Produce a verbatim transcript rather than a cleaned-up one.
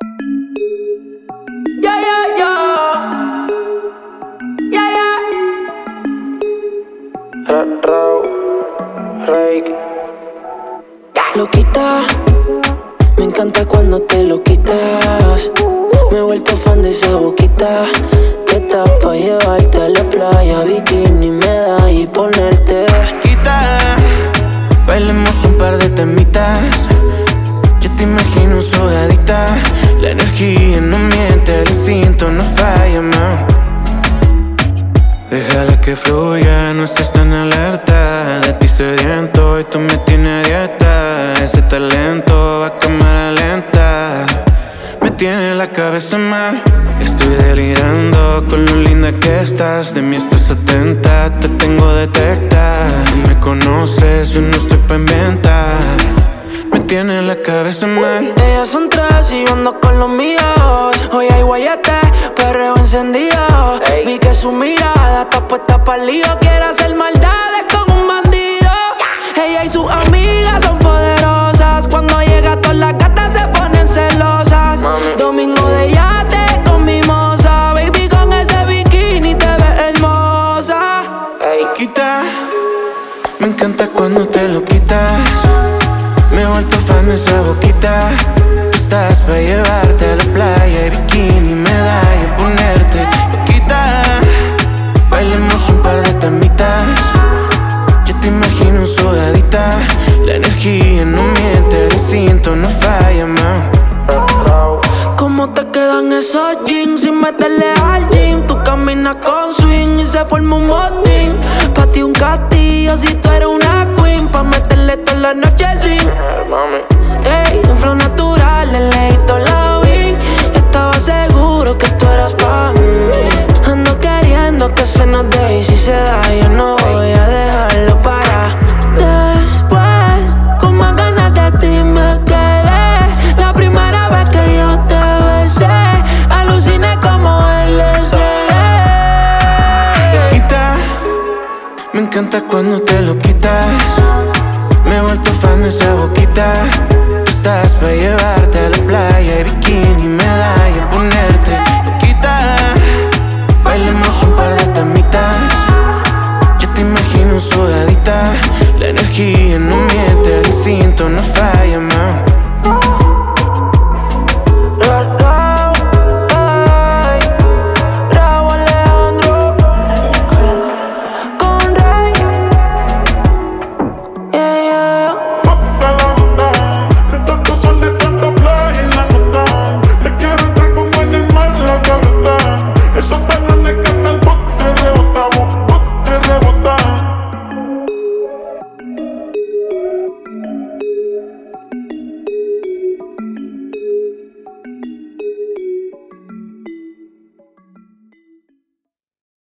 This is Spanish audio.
Yeah, yeah, yeah. Yeah, yeah. Raw, Rake. Loquita, me encanta cuando te lo quitas. Me he vuelto fan de esa boquita. Te tapa llevarte a la playa, bikini, medalla y ponerte. Quita, bailemos un par de temitas. Yo te imagino sudadita. La energía no miente, el instinto no falla, ma. Déjala que fluya, no estés tan alerta. De ti sediento y tú me tienes dieta. Ese talento va a cámara lenta. Me tiene la cabeza mal. Estoy delirando con lo linda que estás. De mí estás atenta, te tengo detecta. Tú me conoces, yo no estoy pa' inventar. Me tiene la cabeza mal. Ellas son tres y yo ando con los míos. Hoy hay guayete, perreo encendido. Ey. Vi que su mirada está puesta pa'l lío. Quiere hacer maldades con un bandido. Ella y sus amigas son poderosas. Cuando llega todas las gatas se ponen celosas. Mami. Domingo de yate con mimosa. Baby, con ese bikini te ves hermosa. Ey. Quita, me encanta cuando te lo quitas. Me he vuelto fan de esa boquita. Tú estás pa' llevarte a la playa y bikini, medalla, ponerte. Quita, bailemos un par de tamitas. Yo te imagino sudadita. La energía no miente, el instinto no falla, ma. ¿Cómo te quedan esos jeans sin meterle al gym? Tú caminas con swing y se forma un motín. Pa' ti un castillo si tú eres una queen. Pa' meterle toda la noche sin. Mami. Ey, un flow natural, le leí toda la wing. Yo estaba seguro que tú eras pa' mí. Ando queriendo que se nos dé y si se da yo no voy a dejarlo para después. Con más ganas de ti me quedé. La primera vez que yo te besé, aluciné como L S D. Quita, me encanta cuando te lo quitas. Me he vuelto fan de esa boquita. Tú estás pa' llevar